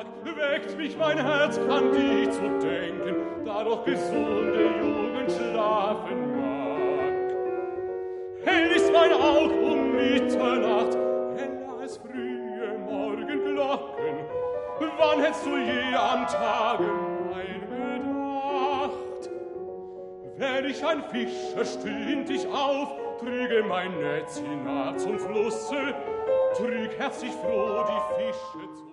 weckt mich mein Herz, kann dich zu denken, da doch gesunde Jugend schlafen mag. Hell ist mein Aug Mitternacht, heller als frühe Morgenglocken. Wann hättst du je am Tage mein Bedacht? Wenn ich ein Fischer stünd ich auf, trüge mein Netz hinab zum Flusse, trüg herzlich froh die Fische zu.